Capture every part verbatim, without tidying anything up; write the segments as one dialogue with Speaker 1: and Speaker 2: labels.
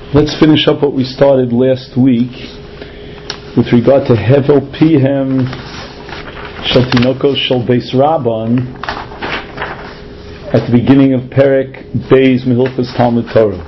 Speaker 1: Let's finish up what we started last week with regard to Hevel Pihem Shel Tinokos Shel Beis Rabban at the beginning of Perek Beis Mehilchos Talmud Torah.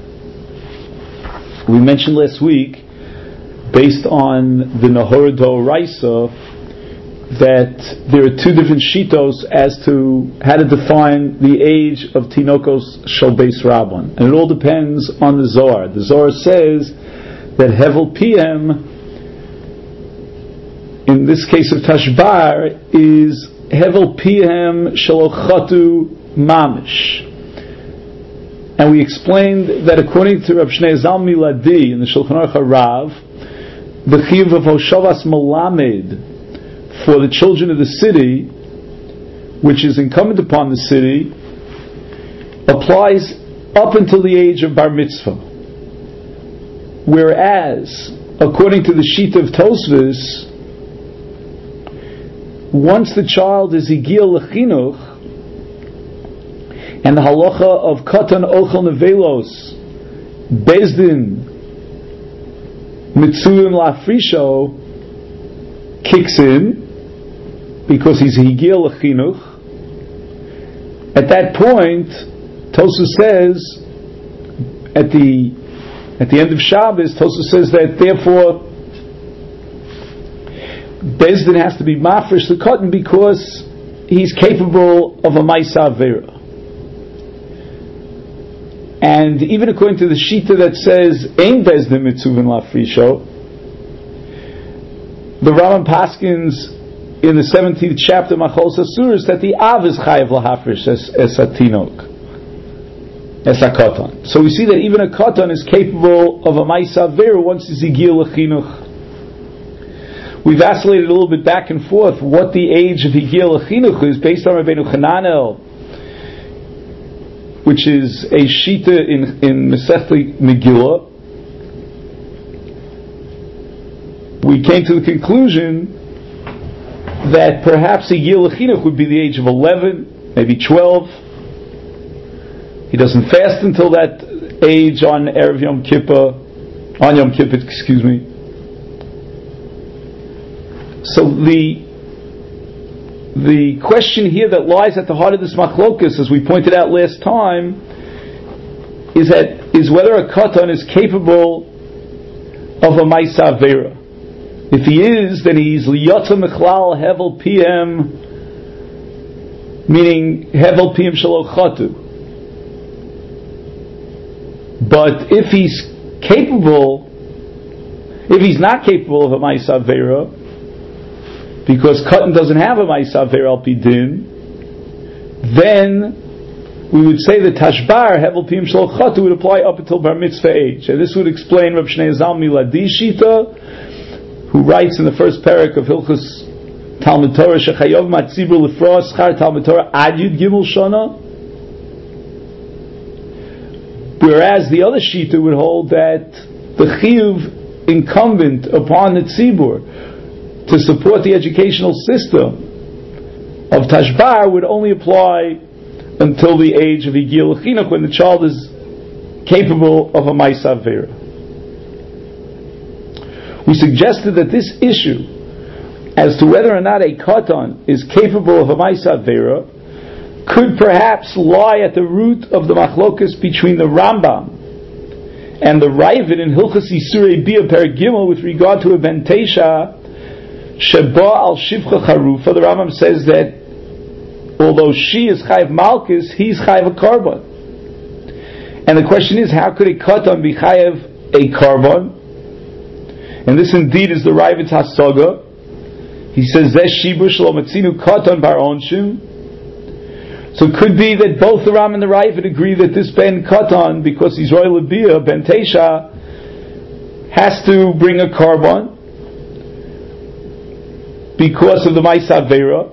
Speaker 1: We mentioned last week, based on the Nahora D'Oraisa, that there are two different shitos as to how to define the age of Tinokos Shel Beis Rabban, and it all depends on the Zohar. The Zohar says that Hevel Pihem, in this case of Tashbar, is Hevel Pihem Shel Ochatu Mamish, and we explained that according to Rav Shnei Zal Miladi in the Shulchan Aruch Harav, the Chiyuv of Hoshavas Melamed for the children of the city, which is incumbent upon the city, applies up until the age of bar mitzvah. Whereas, according to the Shita of Tosfos, once the child is Higia Lechinuch, and the halacha of Katan Ochel Nevelos, Bezdin Mitzuim Lafrisho, kicks in, because he's Higia Lechinuch. At that point, Tosfos says, at the at the end of Shabbos, Tosfos says that therefore Bezdin has to be mafresh the cotton because he's capable of a Maisa Avera. And even according to the Shita that says Ein Bezdin Mitzuvin Lafrisho, the Rambam paskins in the seventeenth chapter Macholos Asuros that the Av is chayav lahafresh as as a tinok, as a katan. So we see that even a katan is capable of a ma'isa avera once he's higia lechinuch. We vacillated a little bit back and forth what the age of higia lechinuch is based on Rabbeinu Chananel, which is a shita in in Masechta Megillah. We came to the conclusion that perhaps a Higia Lechinuch would be the age of eleven, maybe twelve. He doesn't fast until that age on Erev Yom Kippur, on Yom Kippur, excuse me. So the the question here that lies at the heart of this machlokus, as we pointed out last time, is that is whether a katan is capable of a Maisa Avera. If he is, then he's liyotza mechlal hevel pm, meaning hevel pm shelo chatu. But if he's capable, if he's not capable of a ma'isa avera, because katan doesn't have a ma'isa avera al pi din, then we would say that tashbar hevel pm shelo chatu would apply up until bar mitzvah age, and this would explain Rav Shnei Zal Miladi Shita, who writes in the first parak of Hilchos Talmud Torah, Shechayov Matzibur Lefra Schar Talmud Torah Ad Yud Gimel Shana. Whereas the other Shita would hold that the Chiyuv incumbent upon the Tzibur to support the educational system of Tashbar would only apply until the age of Higia Lechinuch, when the child is capable of a Maisa Avera. We suggested that this issue, as to whether or not a katan is capable of a Maisa Avera, could perhaps lie at the root of the machlokus between the Rambam and the Ravid in Hilchos Isurei Bia Perek Gimel with regard to a Ben Teisha Sheba al Shivcha Charufa. The Rambam says that although she is Chayiv Malkus, he's Chayiv a Karban. And the question is, how could a katan be Chayiv a Karban? And this indeed is the Ravid's Hasaga. He says, Zeh Shibur Shelo Matzinu Katan Bar Onshim. So it could be that both the Ram and the Ravid agree that this Ben Katan, because he's Roy Labia, Ben Teisha, has to bring a Karban because of the Maisa Avera.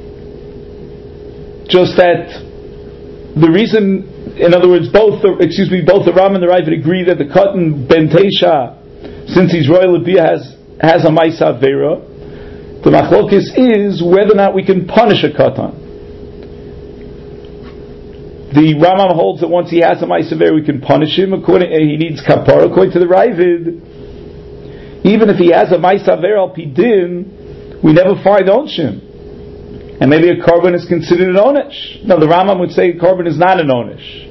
Speaker 1: Just that the reason, in other words, both the, excuse me, both the Ram and the Ravid agree that the Katan Ben Teisha, since he's royal Labia, has has a Maisa Avera. The machlokes is whether or not we can punish a katan. the Rambam holds that once he has a Ma'aser Vera, we can punish him. According, he needs kapara. According to the Ravid, even if he has a Ma'aser Vera al Pidin, we never find onshim. And maybe a korban is considered an onesh. No, the Rambam would say a korban is not an onesh.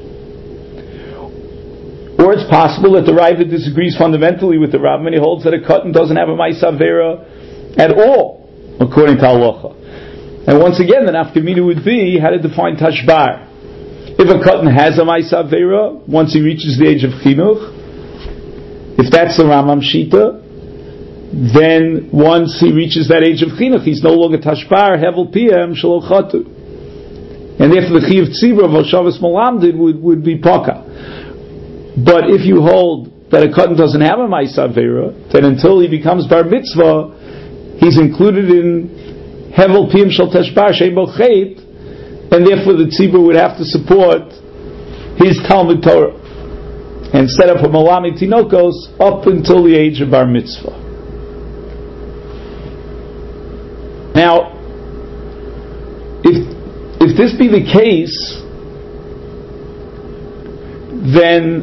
Speaker 1: Or it's possible that the Ravid disagrees fundamentally with the Rambam, and he holds that a katan doesn't have a Ma'aser Vera at all, according to halacha. And once again, the nafkamina would be how to define tashbar. If a katan has a Ma'aser Vera, once he reaches the age of chinuch, if that's the Rambam shita, then once he reaches that age of chinuch, he's no longer tashbar, hevel pm, shelo chatu. And therefore the chiyuv tzibra of Hashavas Malamdid would, would be paka. But if you hold that a katan doesn't have a Ma'aser Vera, then until he becomes bar mitzvah, he's included in hevel pm shel tashbar, shein bo chet, and therefore the tzibur would have to support his Talmud Torah and set up a malami tinokos up until the age of bar mitzvah. Now, if if this be the case, then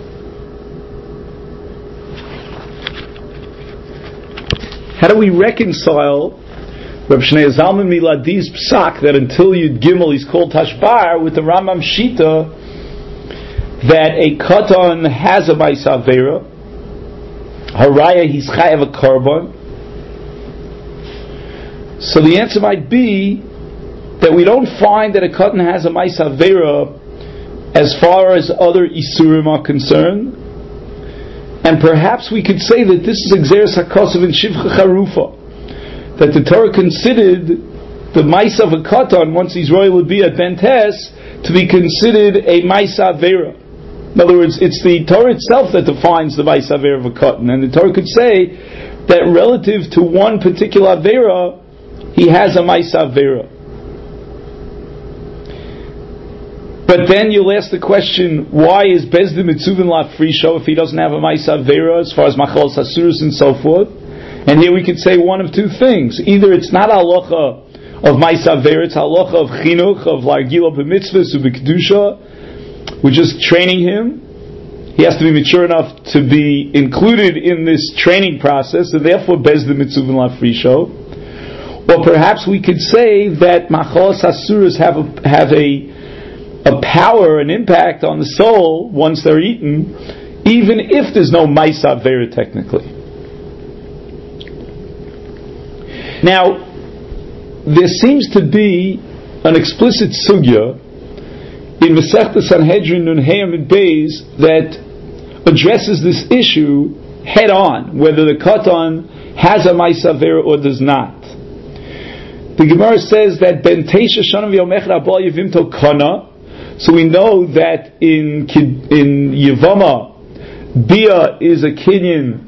Speaker 1: how do we reconcile Reb Shnei Zalman Miladi's psak that until Yud Gimel he's called Tashbar with the Rambam Shita that a katan has a Ma'aser Vera, Haraya he's chayav a korban? So the answer might be that we don't find that a katan has a Ma'aser Vera as far as other isurim are concerned, and perhaps we could say that this is Exeris HaKosav in Shivcha Charufa, that the Torah considered the Ma'aser of a katan once he's royal would be at Bentes to be considered a Ma'aser Vera. In other words, it's the Torah itself that defines the Ma'aser Vera of a katan, and the Torah could say that relative to one particular Vera, he has a Ma'aser Vera. But then you'll ask the question, why is Bezdin Mitzuvin La Frisho if he doesn't have a Ma'aser Vera as far as Machal Sasurus and so forth? And here we could say one of two things. Either it's not halacha of Ma'aser Vera, it's halacha of chinuch, of Largila b'mitzvahs u'b'kedusha. We're just training him. He has to be mature enough to be included in this training process, and therefore Bezdin Mitzuvin La Frisho. Or perhaps we could say that Machal Sasurus have a, have a a power, an impact on the soul once they're eaten, even if there's no Ma'aser Vera technically. Now, there seems to be an explicit sugya in Masechta Sanhedrin Nun Hey Amid Beis that addresses this issue head on, whether the katan has a Ma'aser Vera or does not. The Gemara says that Ben Teisha Shanav Yom Echad Abal Yevimto Kana. So we know that in in Yevama, Bia is a kinyan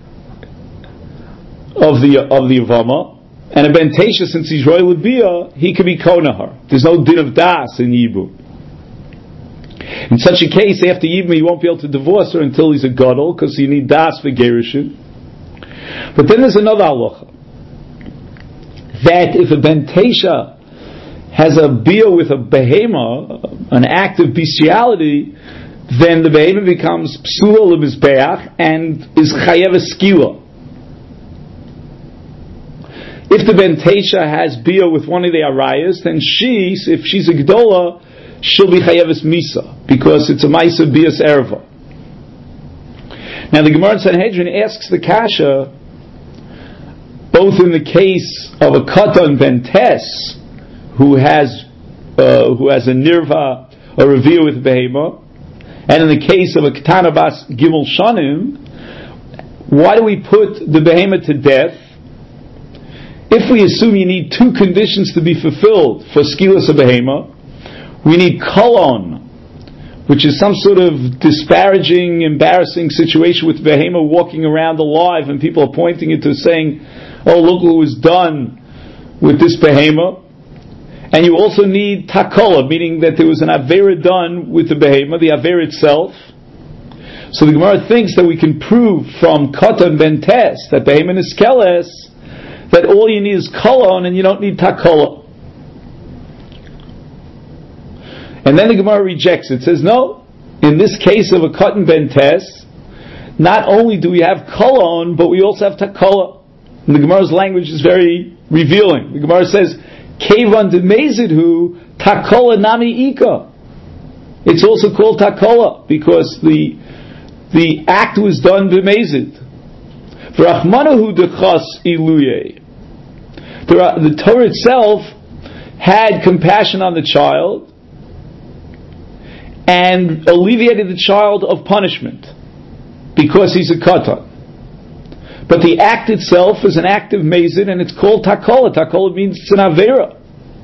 Speaker 1: of the of the Yevama, and a Ben Teisha, since he's royal with Bia, he could be Konahar. There's no din of das in Yibum. In such a case, after Yibum, he won't be able to divorce her until he's a gadol, because you need das for gerushin. But then there's another halacha that if a Ben Teisha has a bia with a behema, an act of bestiality, then the behema becomes psula l'mizbeach and is chayev skila. If the Ben Teisha has bia with one of the arayas, then she, if she's a gedola, she'll be chayev misa, because it's a ma'aser bias erva. Now the Gemara in Sanhedrin asks the kasha, both in the case of a katan Bentes, who has uh, who has a nirva, a revia with behema, and in the case of a ketana bas gimel shanim, why do we put the behema to death? If we assume you need two conditions to be fulfilled for skilas of behema, we need kolon, which is some sort of disparaging, embarrassing situation with behema walking around alive, and people are pointing it to saying, "Oh, look what was done with this behema." And you also need takola, meaning that there was an avera done with the behema, the avera itself. So the Gemara thinks that we can prove from katan Bentes that behema is keles, that all you need is kolon and you don't need takola. And then the Gemara rejects it. It says, no, in this case of a Katan Ben Tes, not only do we have kolon, but we also have takola. And the Gemara's language is very revealing. The Gemara says, Kevan demezidhu takola nami ika. It's also called takola because the the act was done b'mezid. V'rachmanahu dechas iluye. The Torah itself had compassion on the child and alleviated the child of punishment because he's a katan. But the act itself is an act of mezid and it's called takola. Takola means it's an avera.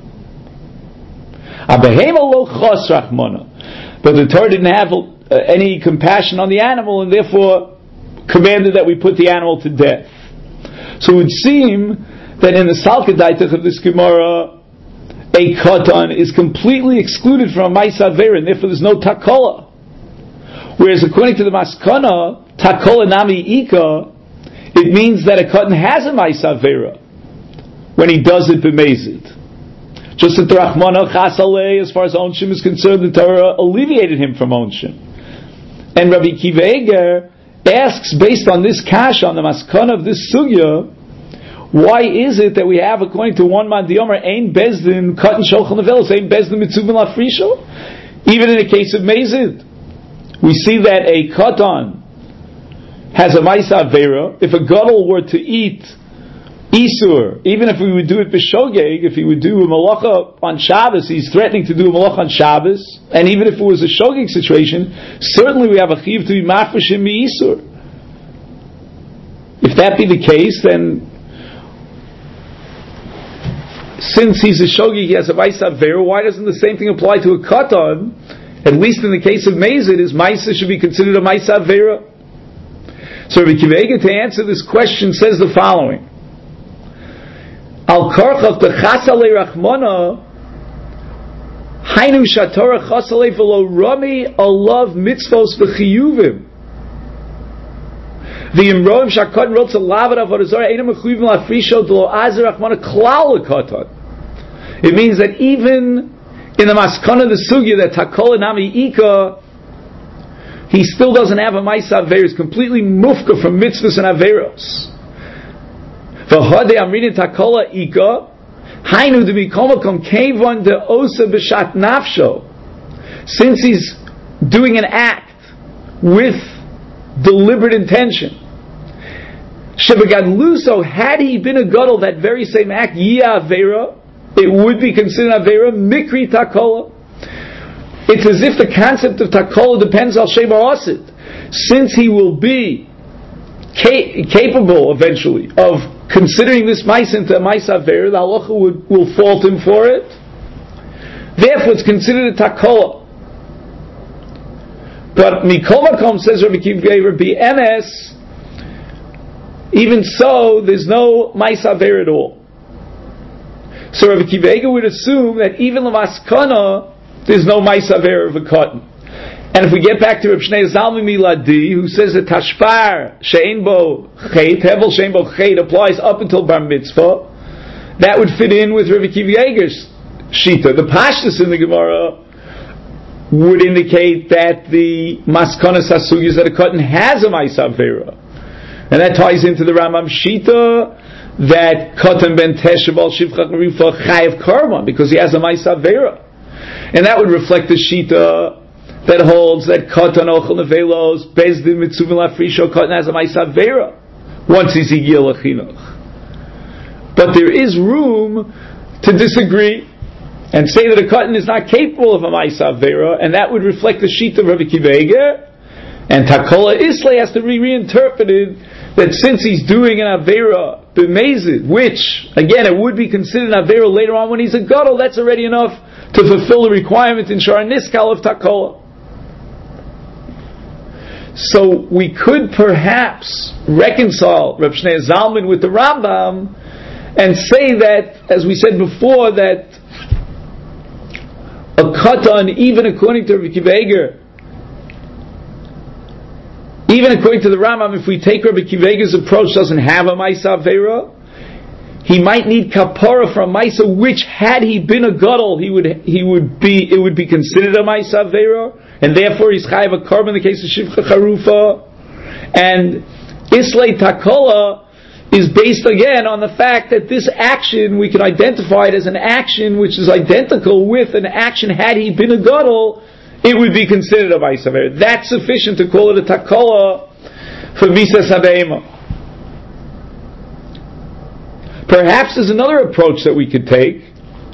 Speaker 1: But the Torah didn't have uh, any compassion on the animal and therefore commanded that we put the animal to death. So it would seem that in the Salkadaitach of this Gemara, a katan is completely excluded from a Maisa Avera and therefore there's no takola. Whereas according to the Maskana, takola nami ika, it means that a katan has a Maisa Avera when he does it b'mezid. Just that the Rachmana Chasalei, as far as Onshim is concerned, the Torah alleviated him from Onshim. And Rabbi Kiva Eger asks, based on this kasha, on the maskana of this sugya, why is it that we have, according to one man Diomer, Ein Bezdin Katan Shochan Nevelos, Ein Bezdin Mitzuvin Lafrisho? Even in the case of Mezid, we see that a Katan has a Maisa Avera. If a Gadol were to eat Isur, even if we would do it b'shogeg, if he would do a malacha on Shabbos, he's threatening to do a malacha on Shabbos, and even if it was a shogeg situation, certainly we have a chiv to be mafreshim mi-Isur. If that be the case, then since he's a shogeg, he has a Maisa Avera, why doesn't the same thing apply to a katan? At least in the case of Mezid, his Maisa should be considered a Maisa Avera. So Rabbi Kiva Eger, to answer this question, says the following. Al karchav techasale rachmana hainu shatora chasale v'lo rami alav mitzvos v'chiyuvim v'imroim shakatan rotz alavat avodah zarah einam mechuyuvim lafrisho d'lo azer rachmana klal lekatan. It means that even in the maskana the sugya that takola nami ika, he still doesn't have a Maisa Avera. He's completely mufka from mitzvahs and averos. V'hodei I'm reading takola ika hainu de bikomakom kevon de osa b'shat nafsho. Since he's doing an act with deliberate intention, shebegadluso, had he been a gadol, that very same act yia avera, it would be considered avera mikri takola. It's as if the concept of takola depends on shema osid. Since he will be ca- capable eventually of considering this mice into a mice aver, the halacha would, will fault him for it. Therefore, it's considered a takola. But Mikol Makom, says Rabbi Kiva Eger, B M S, even so, there's no mice aver at all. So Rabbi Kiva Eger would assume that even the maskana, there's no mice aver of a cotton. And if we get back to Reb Shnei Zalman Miladi, who says that Tashpar Shein Bo Chet, Hevel Shein Bo Chet applies up until Bar Mitzvah, that would fit in with Rabbi Kiva Eger's Shita. The Pashtus in the Gemara would indicate that the Maskanas Hasugis that a cotton has a Maisa Avera. And that ties into the Rambam Shita that Katan Ben Teshabal Shivchach Rifa Chayev Karma, because he has a Maisa Avera. And that would reflect the Shita that holds that Katan Ochel Nevelos, Bezdin Mitzuvin Lafrisho, Katan has a Maisa Avera once he's Higil Achinuch. But there is room to disagree and say that a Katan is not capable of a Maisa Avera, and that would reflect the sheet of Rabbi Kiva Eger, and Takola Islay has to be reinterpreted that since he's doing an Avera b'mezid, which, again, it would be considered an Avera later on when he's a Gadol, that's already enough to fulfill the requirement in Shara Niskal of Takola. So we could perhaps reconcile Reb Shnei Zalman with the Rambam and say that, as we said before, that a katan, even according to Rabbi Kiva Eger, even according to the Rambam, if we take Rabbi Kiva Eger's approach, doesn't have a Maisa Avera, he might need kapara from Maisa, which had he been a gadol, he would he would be it would be considered a Maisa Avera, and therefore he's chayav a korban in the case of Shivcha Charufa. And Islay Takola is based again on the fact that this action, we can identify it as an action which is identical with an action had he been a gadol, it would be considered a Maisa Avera. That's sufficient to call it a Takola for Misas Habeima. Perhaps there's another approach that we could take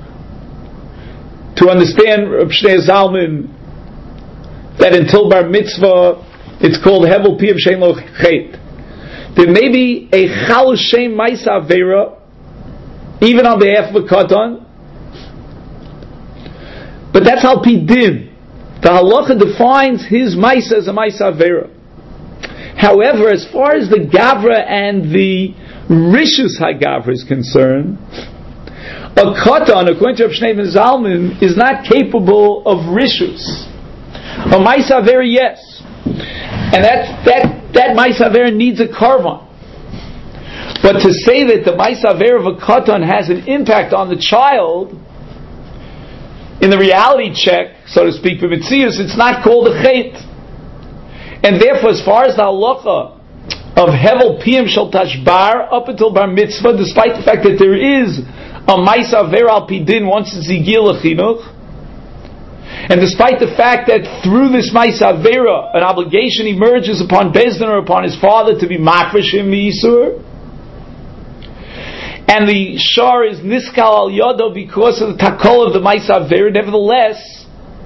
Speaker 1: to understand Reb Shnei Zalman, that until Bar Mitzvah it's called Hevel Piyav Shein Lo Chet. There may be a Chal Shem Maisa Avera even on behalf of a Katan, but that's Al Pi Din. The Halacha defines his Maisa as a Maisa Avera. However, as far as the Gavra and the Rishus HaGavra is concerned, a Katan, according to Reb Shnei Zalman, is not capable of Rishus. A Maisa Avera, yes. And that, that, that Maisa Avera needs a Karvan. But to say that the Maisa Avera of a Katan has an impact on the child, in the reality check, so to speak, for Mitzius, it's not called a Chet. And therefore, as far as the halacha of Hevel Piyam Shel Tashbar up until Bar Mitzvah, despite the fact that there is a Maisa Avera Al Pi Din once it's Zigil Chinuch, and despite the fact that through this Maisa Avera an obligation emerges upon Bezdin or upon his father to be Mafresh him Yisur, and the Shar is Niskal Al Yodo because of the Takol of the Maisa Avera, nevertheless,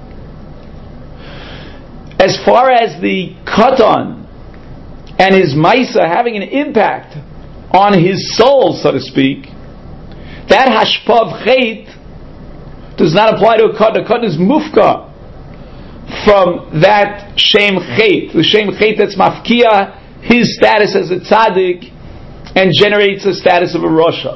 Speaker 1: as far as the Katan and his Maisa having an impact on his soul, so to speak, that Hashpav Chet does not apply to a Katan. A Katan is Mufka from that Shem Chet, the Shem Chet that's Mafkia his status as a Tzaddik and generates a status of a Rasha.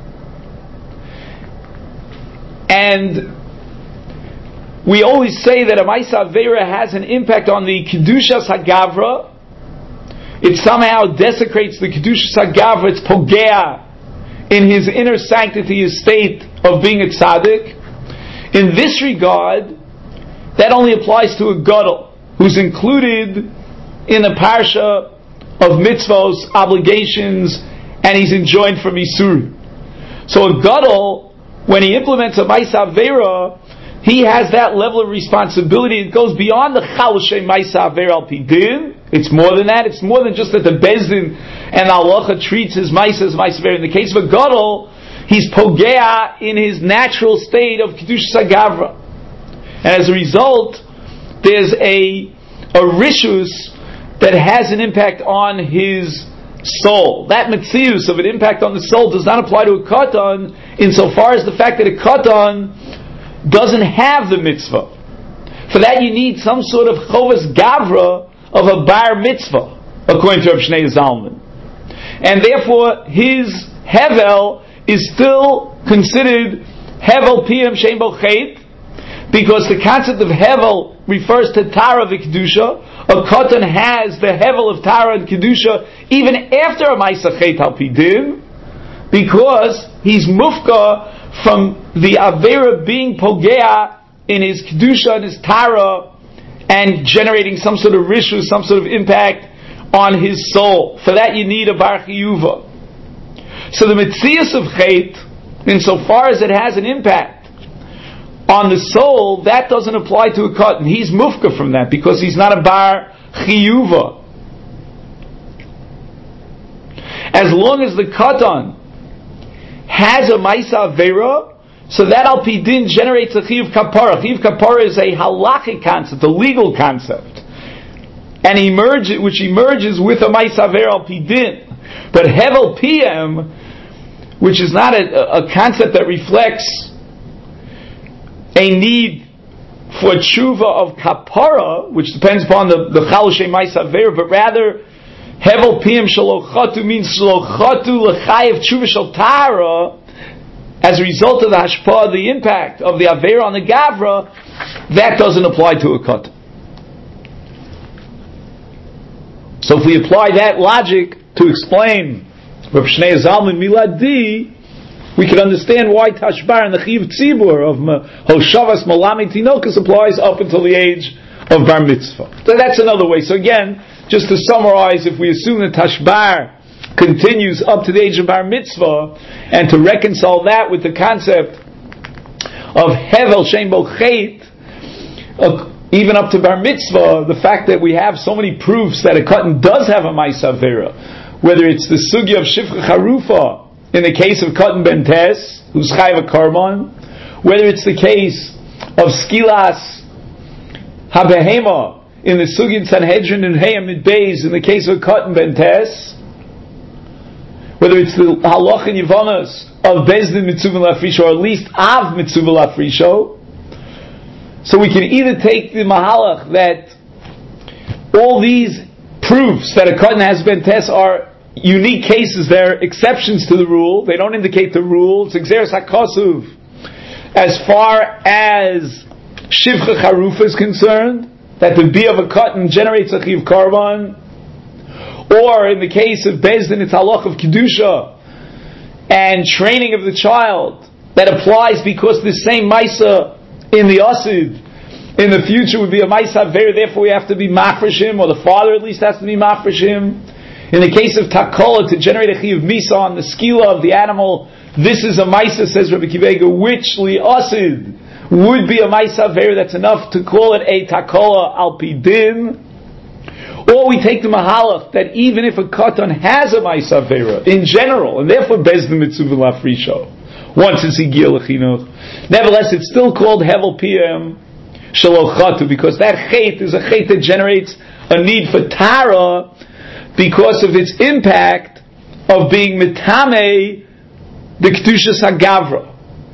Speaker 1: And we always say that a Maisa Avera has an impact on the Kedushas HaGavra. It somehow desecrates the Kedushas HaGavra. It's pogea in his inner sanctity, his state of being a tzaddik. In this regard, that only applies to a gadol who's included in the parsha of mitzvos, obligations, and he's enjoined from Isur. So a gadol, when he implements a Maisa Avera, he has that level of responsibility. It goes beyond the Chal Shem Maisa Avera Al Pi Din. It's more than that. It's more than just that the Bezdin and Halacha treats his Maisa as Maisa Avera. In the case of a Gadol, he's pogea in his natural state of Kedushas HaGavra. And as a result, there's a, a Rishus that has an impact on his soul. That Metzius of an impact on the soul does not apply to a Katan insofar as the fact that a Katan doesn't have the mitzvah. For that you need some sort of chovas gavra of a bar mitzvah, according to Reb Shnei Zalman. And therefore his hevel is still considered hevel piyam shein bo chet, because the concept of hevel refers to tara v'kedusha. A katan has the hevel of tara and kedusha even after a ma'isa chet al pi din, because he's mufka from the Avera being pogea in his Kedusha and his Tara and generating some sort of rishus, some sort of impact on his soul. For that you need a Bar Chiyuva. So the Metzias of Chet, insofar as it has an impact on the soul, that doesn't apply to a Katan. He's mufka from that because he's not a Bar Chiyuva. As long as the Katan has a Maisa Avera, so that Al Pi Din generates a Chiyuv Kapara. Chiyuv Kapara is a halachic concept, a legal concept, and emerge, which emerges with a Maisa Avera Al Pi Din. But Hevel Piyam, which is not a, a concept that reflects a need for tshuva of Kapara, which depends upon the, the Chal Shem Maisa Avera, but rather Hevel Piyam Shalochatu means Shalochatu L'chayev Tshuva Shal Tara, as a result of the hashpah, the impact of the Avera on the Gavra, that doesn't apply to a Katan. So if we apply that logic to explain Reb Shnei Zalman Miladi, we can understand why Tashbar and the Chiv Tzibur of Hoshavas Malami Tinokas applies up until the age of Bar Mitzvah. So that's another way. So again, just to summarize, if we assume that Tashbar continues up to the age of Bar Mitzvah, and to reconcile that with the concept of Hevel Shein Bo Chet, uh, even up to Bar Mitzvah, the fact that we have so many proofs that a Katan does have a Ma'aseh Avera, whether it's the sugya of Shifcha Charufa in the case of Katan Ben Tes, who's Chayv a Karban, whether it's the case of Skilas HaBehema in the sugya in Sanhedrin and Hayamid Beis in the case of Katan Ben Tes, whether it's the halach and yivanas of Bezdin Mitzuvah Lafrisho, or at least Av Mitzuvah Lafrisho. So we can either take the mahalach that all these proofs that a Katan has Ben Tes are unique cases, they're exceptions to the rule, they don't indicate the rule, it's Exeris HaKosuv as far as Shivcha Charufa is concerned, that the Bia of a Katan generates a Chiv Karban, or in the case of Bezdin, it's halach of Kedusha and training of the child that applies because this same Maisa in the Asid in the future would be a Maisa Ver, therefore we have to be Mafreshim, or the father at least has to be Mafreshim. In the case of Takola, to generate a Chiv Misa on the skila of the animal, this is a Maisa, says Rabbi Kivega, which Li Asid would be a Maisa Ver, that's enough to call it a Takola Al Pidin. Or we take the mahalach that even if a Katan has a Ma'aseh Avera in general, and therefore Bezdin Mitzuvah Lafrisho, once it's Igil Chinuch, nevertheless it's still called Hevel P M Shalochatu, because that Chet is a Chet that generates a need for Tara because of its impact of being Mitame the Kedushas HaGavra.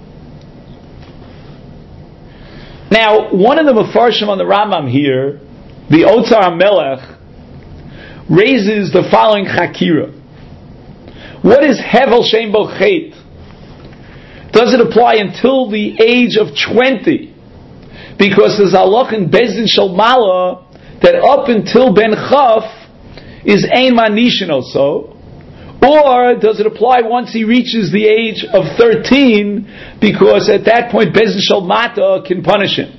Speaker 1: Now, one of the Mefarshim on the Rambam here, the Otzar HaMelech, raises the following chakira. What is Hevel Shein Bo Chet? Does it apply until the age of twenty? Because there's halach in Bezdin Shel Mala that up until Ben Chaf is Ein Manishin also. Or does it apply once he reaches the age of thirteen, because at that point Bezdin Shel Mata can punish him?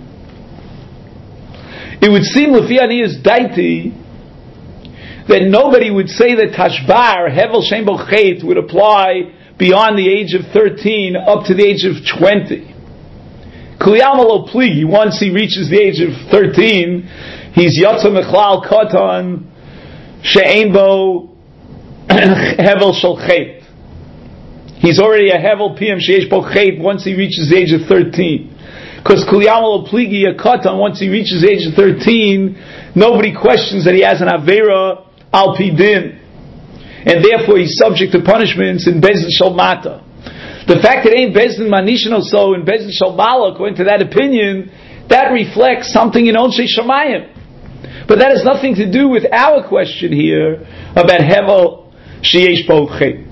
Speaker 1: It would seem Lefi Aniyas Daiti that nobody would say that Tashbar, Hevel Shein Bo Chet, would apply beyond the age of thirteen up to the age of twenty. Kliyam Lo Pligi, once he reaches the age of thirteen, he's Yotza Mechlal Katan She'ein Bo Hevel Shel Chet. He's already a Hevel P M She'esh Bo Chet once he reaches the age of thirteen. Because Kliyam Lo Pligi, a Katan, once he reaches the age of thirteen, nobody questions that he has an Avera Al Pidin, and therefore he's subject to punishments in Bezdin Shel Mata. The fact that ain't Bezdin Manishin so in Bezdin Shel Mala, according to that opinion, that reflects something in Onshe Shamayim. But that has nothing to do with our question here about Hevel Sheyesh Bo Chet.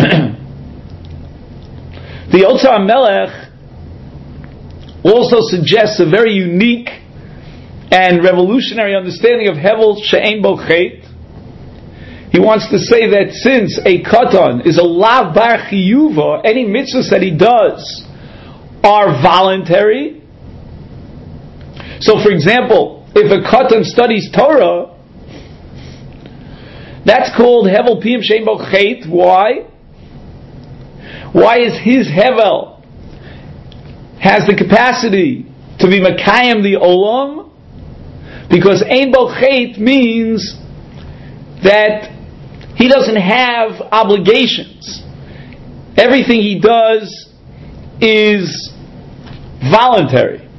Speaker 1: The Otzar HaMelech also suggests a very unique and revolutionary understanding of Hevel She'ein Bo Chet. He wants to say that since a Katan is a Lav Bar Chiyuva, any mitzvahs that he does are voluntary. So for example, if a Katan studies Torah, that's called Hevel P M She'ein Bo Chet. Why? Why is his Hevel has the capacity to be Makayim the Olam? Because Ein Bo Chet means that he doesn't have obligations. Everything he does is voluntary.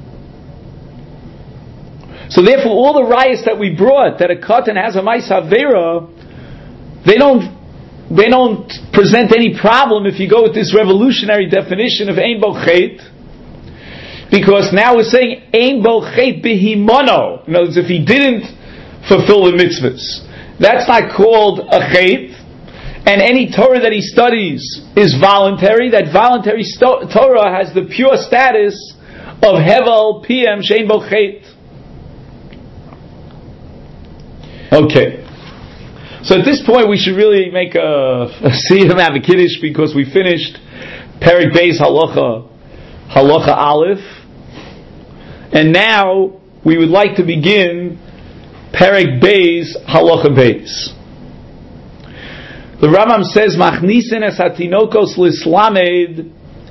Speaker 1: So therefore, all the rayas that we brought, that a Katan has a Ma'aseh Avera, they don't, they don't present any problem if you go with this revolutionary definition of Ein Bo Chet, because now we're saying Ein Bo Chet B'himono. In other words, if he didn't fulfill the mitzvahs, that's not called a Chet, and any Torah that he studies is voluntary. That voluntary sto- Torah has the pure status of Hevel P M She'ein Bo Chet. Okay. So at this point we should really make a, a Siyum have a Kiddush, because we finished Perek Beis Halacha, Halacha Aleph, and now we would like to begin Perek Beis Halacha Beis. The Rambam says, Machnisen es hatinokos lislamed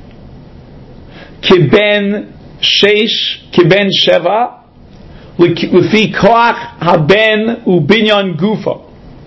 Speaker 1: kiben sheish, kiben sheva, lefi koach haben ubinyan gufa.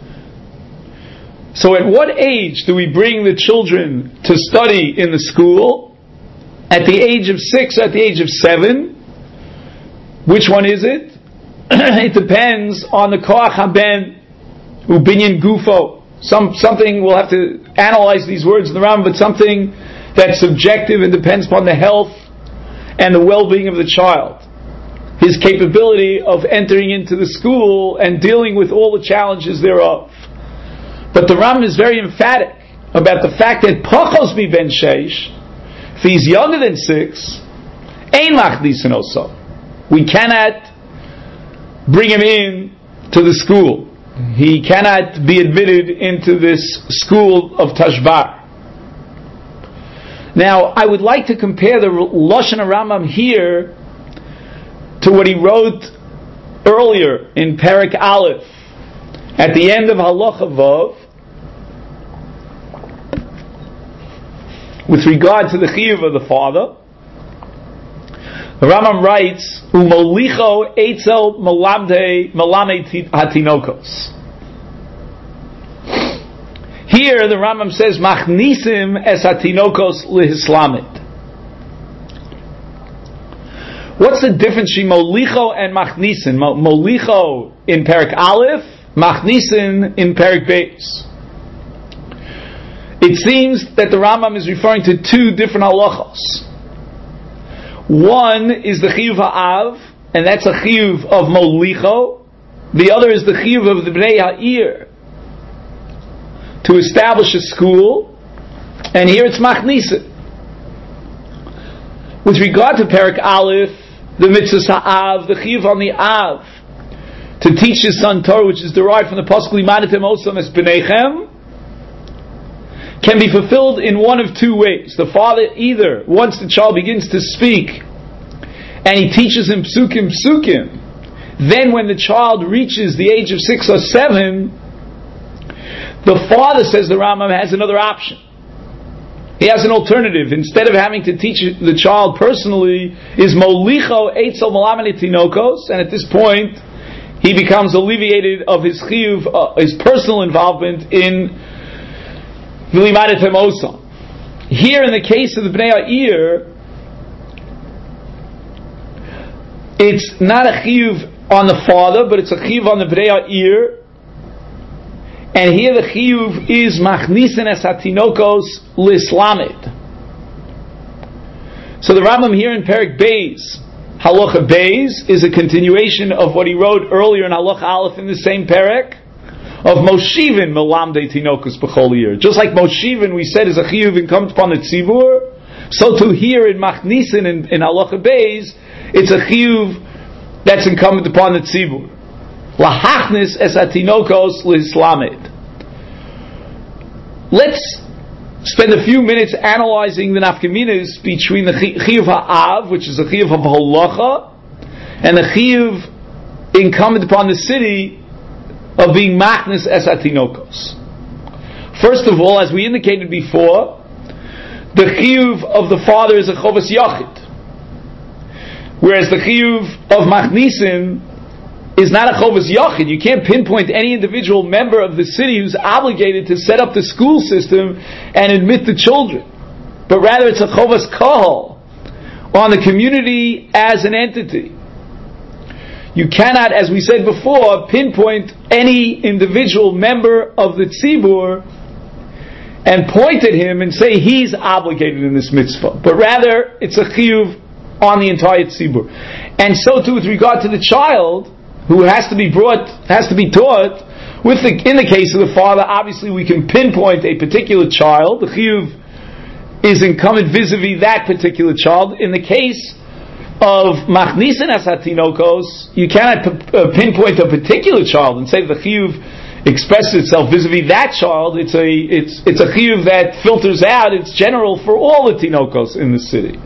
Speaker 1: So at what age do we bring the children to study in the school? At the age of six, at the age of seven? Which one is it? It depends on the koach haben ubinyan gufo. Some, something, we'll have to analyze these words in the Rambam, but something that's subjective and depends upon the health and the well-being of the child. His capability of entering into the school and dealing with all the challenges thereof. But the Rambam is very emphatic about the fact that Pachos mi ben sheish, if he's younger than six, ein machnisen oso. We cannot bring him in to the school. He cannot be admitted into this school of Tashbar. Now, I would like to compare the Lashon Rambam here to what he wrote earlier in Perek Aleph, at the end of Halacha Vav, with regard to the chiyuv of the father. The Rambam writes, "Umolicho etzel malamde malame hatinokos." Here, the Rambam says, "Machnisim es hatinokos lehislamet." What's the difference between molicho and machnisin? Molicho in Perek Aleph, machnisin in Perek Beis. It seems that the Rambam is referring to two different halachos. One is the chiyuv ha'av, and that's a chiyuv of molicho. The other is the chiyuv of the bnei ha'ir, to establish a school, and here it's machnisin. With regard to Perek Aleph, the mitzvah ha'av, the chiyuv on the av, to teach his son Torah, which is derived from the pasuk Limadatem Osam es b'neichem, can be fulfilled in one of two ways. The father either, once the child begins to speak, and he teaches him psukim psukim, then when the child reaches the age of six or seven, the father, says the Rambam, has another option. He has an alternative. Instead of having to teach the child personally, is molicho eitzel malamet tinokos, and at this point, he becomes alleviated of his chiyuv, uh, his personal involvement in here, in the case of the Bnei Ha'ir, it's not a chiyuv on the father, but it's a chiyuv on the Bnei Ha'ir. And here the chiyuv is machnisen es hatinokos lislamet. So the Rambam here in Perek Beis, Halacha Beis, is a continuation of what he wrote earlier in Halacha Aleph in the same Perek, of Moshivin Melamde Tinokus B'chol Yir. Just like Moshivin we said is a chiyuv incumbent upon the tzibur, so too here in Machnisin in, in Halacha Beis, it's a chiyuv that's incumbent upon the tzibur. Lahachnis es hatinokos lislamed. Let's spend a few minutes analyzing the nafkaminas between the chiyuv ha'av, which is a chiyuv of halacha, and the chiyuv incumbent upon the city of being machnis es hatinokos. First of all, as we indicated before, the chiyuv of the father is a chovas yachid, whereas the chiyuv of machnisin is not a chovas yachid. You can't pinpoint any individual member of the city who's obligated to set up the school system and admit the children, but rather it's a chovas kahal on the community as an entity. You cannot, as we said before, pinpoint any individual member of the tzibur and point at him and say he's obligated in this mitzvah, but rather it's a chiyuv on the entire tzibur. And so too with regard to the child, who has to be brought, has to be taught. With the, in the case of the father, obviously we can pinpoint a particular child. The chiyuv is incumbent vis-a-vis that particular child. In the case of machnisin as hatinokos, you cannot p- uh, pinpoint a particular child and say the chiyuv expresses itself vis-a-vis that child, it's a it's it's a chiyuv that filters out. It's general for all the tinokos in the city.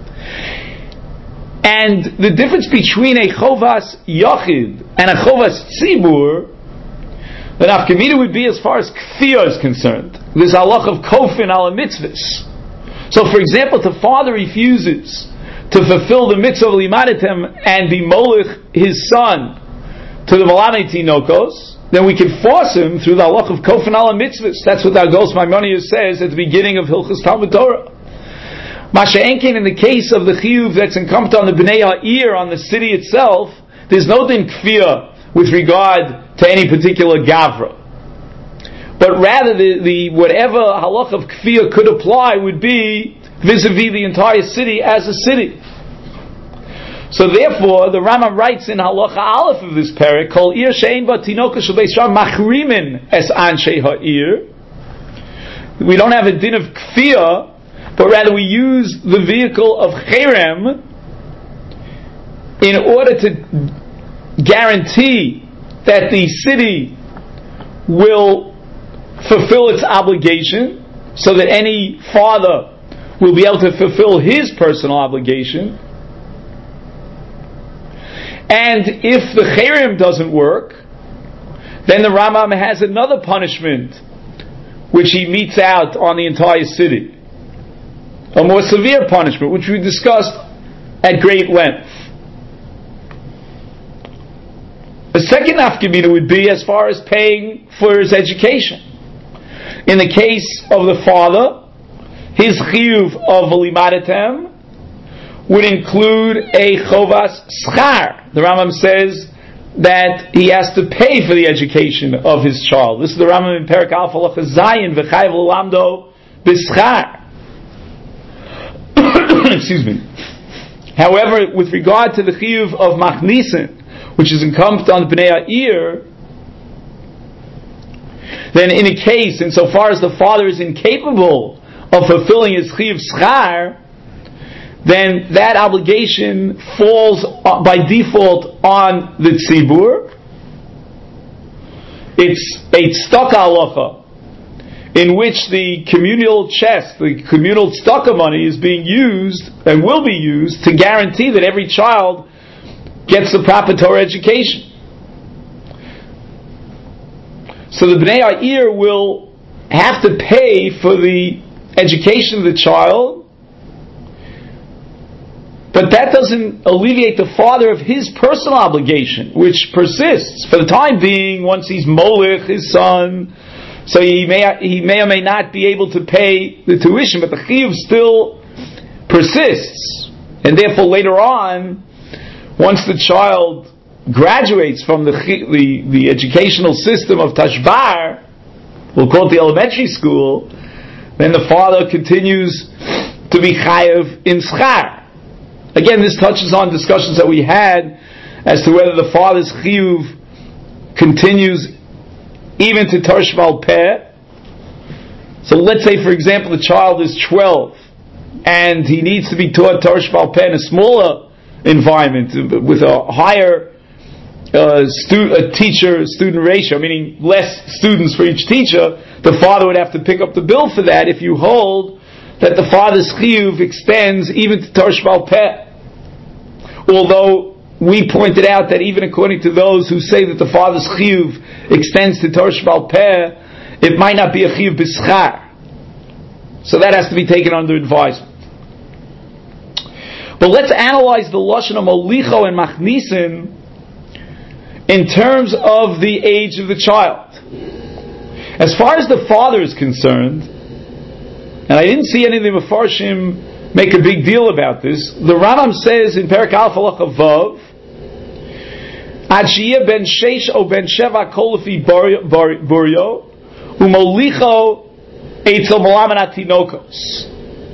Speaker 1: And the difference between a chovas yachid and a chovas tzibur, the nafkamina would be as far as kfiyah is concerned. There's halach of kofin ala mitzvahs. So, for example, if the father refuses to fulfill the mitzvah of limadetem and be molech his son to the malame tinokos, then we can force him through the halach of kofin ala mitzvahs. That's what the Agos Maimonides says at the beginning of Hilchos Talmud Torah. Masha Enkin, in the case of the chiyuv that's incumbent on the Bnei Ha'ir, on the city itself, there's no din kfiyah with regard to any particular gavra. But rather, the, the whatever halach of kfiyah could apply would be vis-a-vis the entire city as a city. So therefore, the Rambam writes in halacha aleph of this parak, Kol ir she'ein ba tinoka shel beis Yisrael machrimin es anshe ha'ir. We don't have a din of kfiyah, but rather we use the vehicle of cherem in order to guarantee that the city will fulfill its obligation, so that any father will be able to fulfill his personal obligation. And if the cherem doesn't work, then the Rambam has another punishment which he metes out on the entire city. A more severe punishment, which we discussed at great length. The second nafkamina would be as far as paying for his education. In the case of the father, his chiyuv of limadetem would include a chovas schar. The Rambam says that he has to pay for the education of his child. This is the Rambam in Perek Alpha Halacha Zayin v'chayv l'lamdo b'schar. Excuse me. However, with regard to the chiyuv of machnisin, which is incumbent on the Bnei Ha'ir, then in a case, insofar as the father is incapable of fulfilling his chiyuv schar, then that obligation falls by default on the tzibur. It's a tzedakah halacha, in which the communal chest, the communal tzedakah money is being used and will be used to guarantee that every child gets the proper Torah education. So the Bnei Ha'ir will have to pay for the education of the child, but that doesn't alleviate the father of his personal obligation, which persists for the time being. Once he's molech his son, so he may he may or may not be able to pay the tuition, but the chiyuv still persists, and therefore later on, once the child graduates from the the, the educational system of Tashbar, we'll call it the elementary school, then the father continues to be chayav in schar. Again, this touches on discussions that we had as to whether the father's chiyuv continues even to Torah Sheba'al Peh. So let's say, for example, the child is twelve and he needs to be taught Torah Sheba'al Peh in a smaller environment with a higher uh, stu- a teacher-student ratio, meaning less students for each teacher. The father would have to pick up the bill for that if you hold that the father's chiyuv extends even to Torah Sheba'al Peh. Although we pointed out that even according to those who say that the father's chiyuv extends to Torah Sheba'al Peh, it might not be a chiyuv b'schar. So that has to be taken under advisement. But let's analyze the lashon of molicho and machnisin in terms of the age of the child. As far as the father is concerned, and I didn't see any of the Mefarshim make a big deal about this, the Rambam says in Perek Alpha Halacha Vav, Ad sheyeh ben sheish o ben sheva kol lefi burio umolicho eitzel malaman atinokos.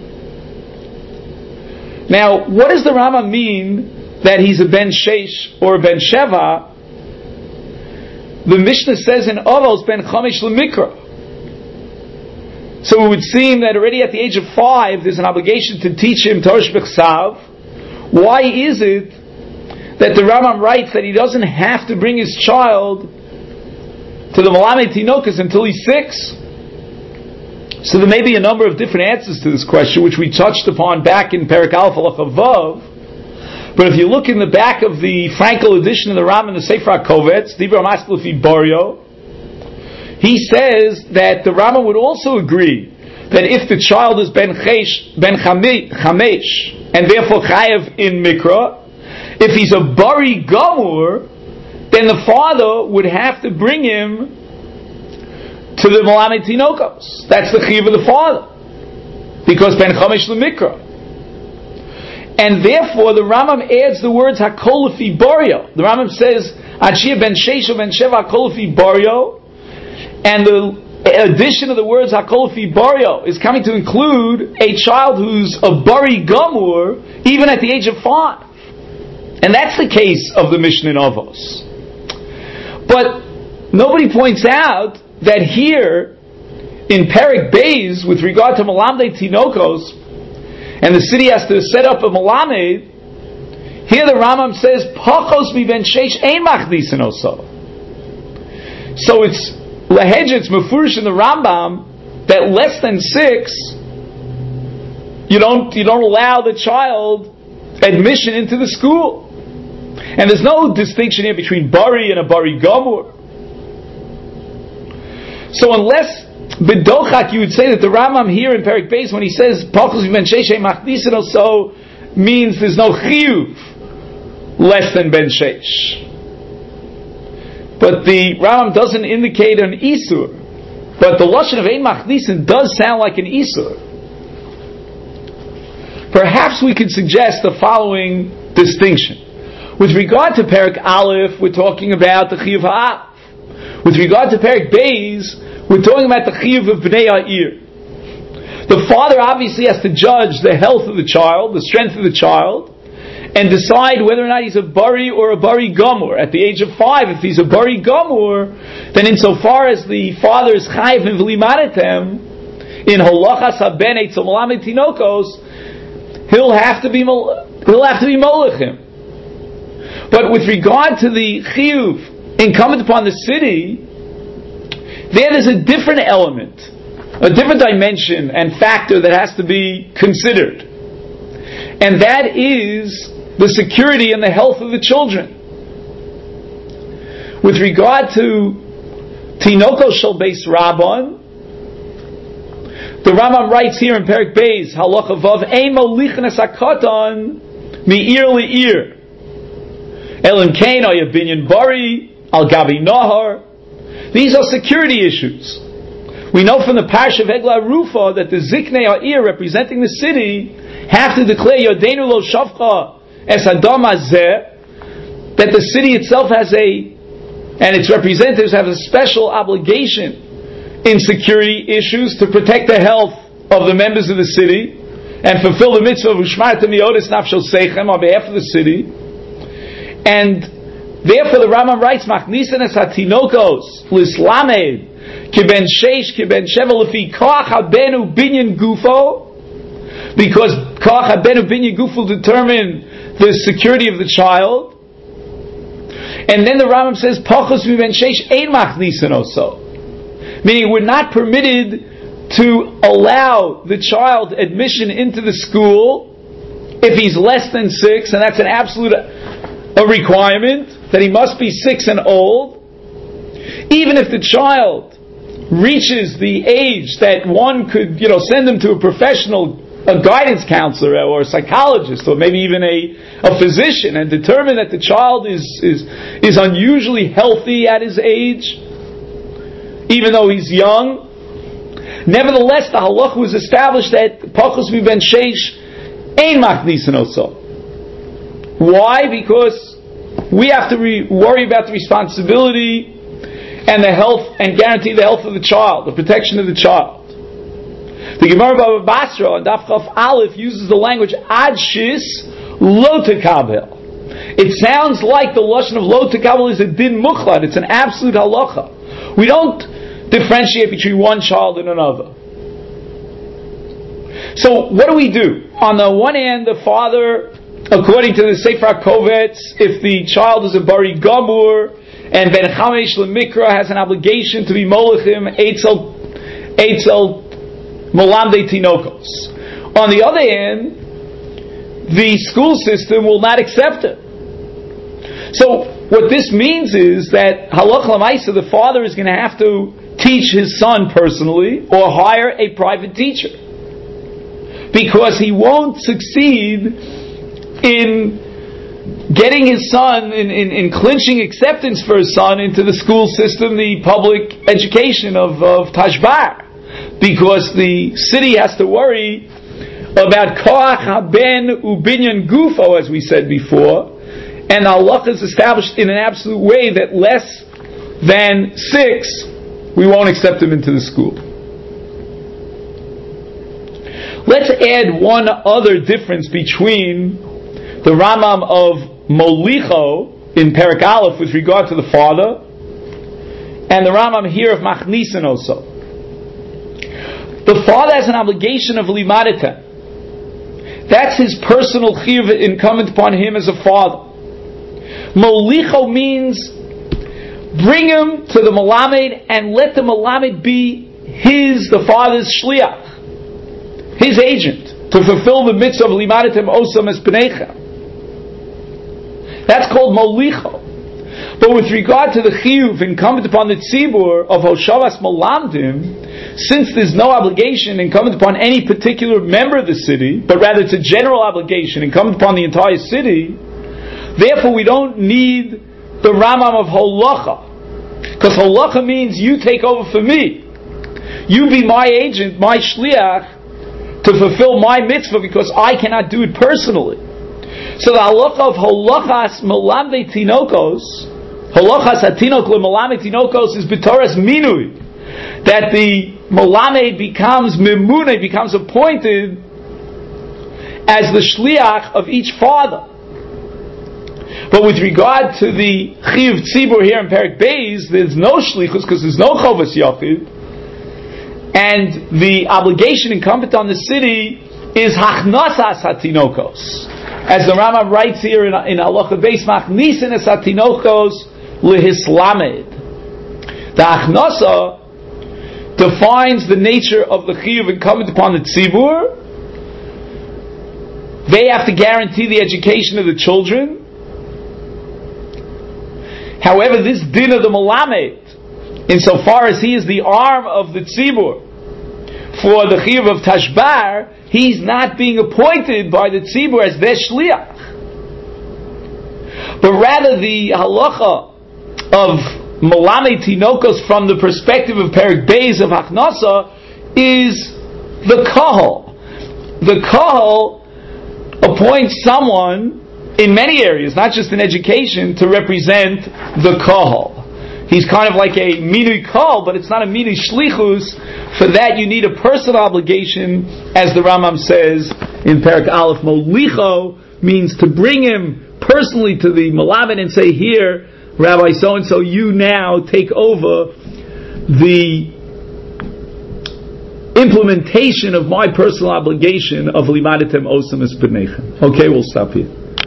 Speaker 1: Now, what does the Rambam mean that he's a ben sheish or a ben sheva? The Mishnah says in Avos ben chamesh lemikra. So it would seem that already at the age of five, there's an obligation to teach him Torah Shebechsav. Why is it that the Rambam writes that he doesn't have to bring his child to the Malamed Tinokas until he's six? So there may be a number of different answers to this question, which we touched upon back in Perek Aleph Halacha Vav. But if you look in the back of the Frankel edition of the Ram in the Sefer HaKovetz, Dibra Masklefi Borio, he says that the Rama would also agree that if the child is ben chesh, ben chamesh, and therefore chayev in mikra, if he's a bari gamur, then the father would have to bring him to the Malamed Tinokos. That's the chiyuv of the father, because ben chamesh lemikra. And therefore, the Rambam adds the words hakol lefi bario. The Rambam says achia ben sheish ben sheva hakol lefi bario, and the addition of the words hakol lefi bario is coming to include a child who's a bari gamur even at the age of five. And that's the case of the Mishnah in Avos. But nobody points out that here in Perek Beis, with regard to Malamdei Tinokos, and the city has to set up a Malamed, here the Rambam says Pachos mi ben sheish ein machdisen oso. So it's Lahej, it's mefurish in the Rambam that less than six, you don't you don't allow the child admission into the school, and there's no distinction here between bari and a bari gamur. So unless b'dochak, you would say that the Rambam here in Perek Beis, when he says Pachos ben sheish ein machdisen oso, means there's no chiyuv less than ben sheish. But the Rambam doesn't indicate an Isur. But the Lashon of Ein Machdisen does sound like an Isur. Perhaps we could suggest the following distinction. With regard to Perek Aleph, we're talking about the Chiyuv Ha'av. With regard to Perek Beis, we're talking about the Chiyuv of Bnei Ha'ir. The father obviously has to judge the health of the child, the strength of the child, and decide whether or not he's a bari or a bari gamur. At the age of five, if he's a bari gamur, then insofar as the father is chayiv in v'limanetem, in halachas haben etzel malamed tinokos, he'll have to be he'll have to be molechim. But with regard to the chiyuv incumbent upon the city, there is a different element, a different dimension and factor that has to be considered, and that is the security and the health of the children. With regard to Tinokos shel Beis Rabban, the Rambam writes here in Perek Beis, Halacha Vav, Ein molichnes hakatan mi'ir li'ir, Elim kein oya binyan bari al gabi nahar. These are security issues. We know from the Parsha of Eglah Rufa that the Ziknei Ha'ir, representing the city, have to declare Yodeinu lo shavcha es hadam hazeh, that the city itself has a, and its representatives have a special obligation in security issues to protect the health of the members of the city and fulfill the mitzvah of Ushmartem Yodes Nafshel Seichem on behalf of the city. And therefore the Rambam writes, Machnisen es hatinokos lislamed ki ben sheish ki ben sheva lefi koach habenu binyan gufo, because koach habenu binyan gufo will determine the security of the child. And then the Rambam says, Pachos mi ben sheish ein machnisen oso, meaning we're not permitted to allow the child admission into the school if he's less than six, and that's an absolute a requirement, that he must be six and old. Even if the child reaches the age that one could, you know, send him to a professional, a guidance counselor or a psychologist, or maybe even a, a physician, and determine that the child is, is, is unusually healthy at his age, even though he's young. Nevertheless, the halach was established that Pachos mi ben sheish ein machnisen oso. Why? Because we have to re- worry about the responsibility and the health, and guarantee the health of the child, the protection of the child. The Gemara Baba Basra on Daf Chaf Aleph uses the language ad shis lo tekabel. It sounds like the lashon of lo tekabel is a din muchlad. It's an absolute halacha. We don't differentiate between one child and another. So what do we do? On the one hand, the father, according to the Sefer HaKovetz, if the child is a bari gamur And Ben Chamesh Lemikra has an obligation to be Molechim Eitzel Eitzel Molamdei Tinokos. On the other hand, the school system will not accept it. So what this means is that Halach L'maisa, the father is going to have to teach his son personally or hire a private teacher, because he won't succeed in getting his son, in, in, in clinching acceptance for his son into the school system, the public education of, of Tashbar, because the city has to worry about Koach Haben Ubinyan Gufo, as we said before, and Allah is established in an absolute way that less than six, we won't accept him into the school. Let's add one other difference between the Rambam of Molicho in Perek Aleph with regard to the father, and the Rambam here of Machnisin also. The father has an obligation of limadita. That's his personal chiyuv incumbent upon him as a father. Molicho means bring him to the Malamed and let the Malamed be his, the father's shliach, his agent, to fulfill the mitzvah of limadita osam es bneicha. That's called Molicho. But with regard to the chiyuv incumbent upon the tzibur of Hoshavas Malamdim, since there's no obligation incumbent upon any particular member of the city, but rather it's a general obligation incumbent upon the entire city, therefore we don't need the Rambam of Holacha. Because Holacha means you take over for me. You be my agent, my shliach, to fulfill my mitzvah, because I cannot do it personally. So the halacha of holachas melamdei tinokos, holachas hatinok lemelamdei tinokos, is b'toras minui, that the melamed becomes memune, becomes appointed as the shliach of each father. But with regard to the chiyuv tzibur here in Perek Beis, there's no shlichus because there's no chovas yachid, and the obligation incumbent on the city is hachnasas hatinokos. As the Rambam writes here in, in Halacha Beis, Machnisin es hatinokos lehislamed. The Achnasa defines the nature of the chiyuv incumbent upon the tzibur. They have to guarantee the education of the children. However, this din of the Malamed, insofar as he is the arm of the tzibur for the chiyuv of Tashbar, he's not being appointed by the tzibur as their shliach. But rather the halacha of Malamed Tinokos from the perspective of Perek Beis of Achnasa is the kahal. The kahal appoints someone in many areas, not just in education, to represent the kahal. He's kind of like a minui kol, but it's not a minui shlichus. For that you need a personal obligation, as the Rambam says in Perek Aleph. Molicho means to bring him personally to the Malamed and say, here, Rabbi so-and-so, you now take over the implementation of my personal obligation of limaditem osam es b'nechem. Okay, we'll stop here.